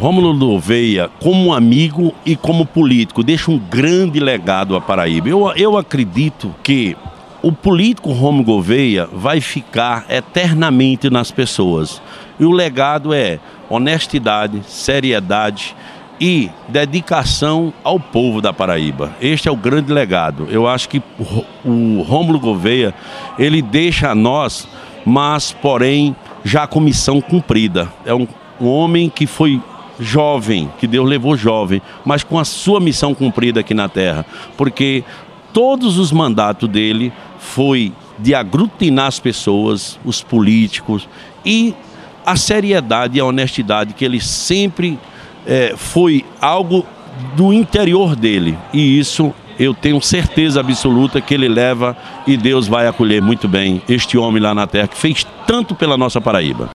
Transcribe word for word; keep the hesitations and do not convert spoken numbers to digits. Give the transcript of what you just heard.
Rômulo Gouveia, como amigo e como político, deixa um grande legado à Paraíba. Eu, eu acredito que o político Rômulo Gouveia vai ficar eternamente nas pessoas. E o legado é honestidade, seriedade e dedicação ao povo da Paraíba. Este é o grande legado. Eu acho que o Rômulo Gouveia, ele deixa a nós, mas porém já com missão cumprida. É um, um homem que foi jovem, que Deus levou jovem, mas com a sua missão cumprida aqui na terra, porque todos os mandatos dele foi de aglutinar as pessoas, os políticos, e a seriedade e a honestidade que ele sempre é, foi algo do interior dele, e isso eu tenho certeza absoluta que ele leva, e Deus vai acolher muito bem este homem lá na terra que fez tanto pela nossa Paraíba.